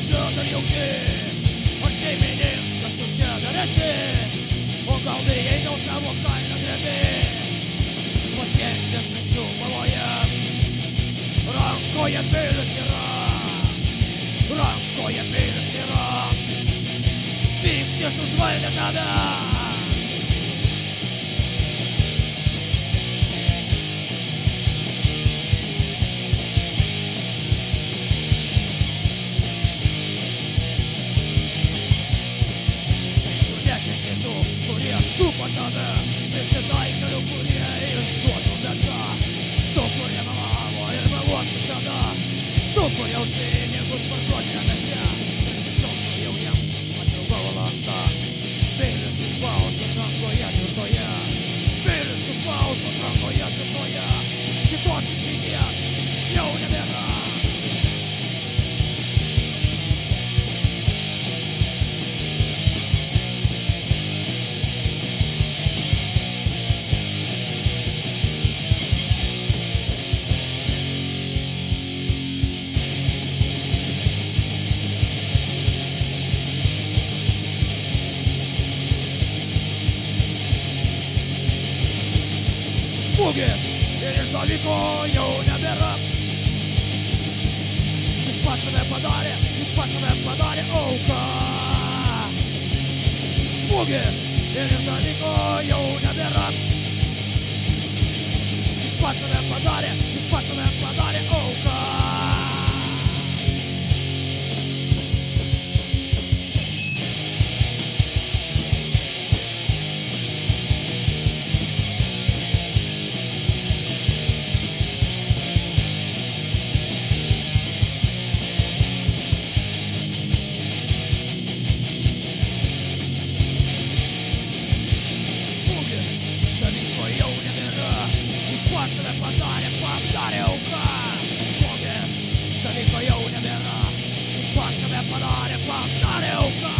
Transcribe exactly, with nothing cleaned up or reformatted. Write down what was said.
čia dar jauti? Ar šeimininkas tu čia dar esi? O gal bijai dėl savo kainą drebi? Paskendęs minčių baloje, rankoje peilis yra, rankoje peilis yra, pyktis užvaldė tave. Supa tave, visi taikelių, kurie išduotų bet ką. Tu, kurie melavo ir meluos visada. Tu, kurie už pinigus parduos žemę šią. Šaušau jau jiems atvilgo valanda. Peilis suspaustas rankoje tvirtoje. Peilis suspaustas rankoje tvirtoje. Kitos išeities jau nebėra. Smūgis ir išdavyko jau nebėra. Jis pats save padarė, jis pats save padarė auką. Smūgis ir išdavyko jau nebėra. Jis pats save padarė, jis pats save padarė auką. Padarė, padarė auką. Smūgis, išdavyko jau nebėra. Jis pats save padarė, padarė auką.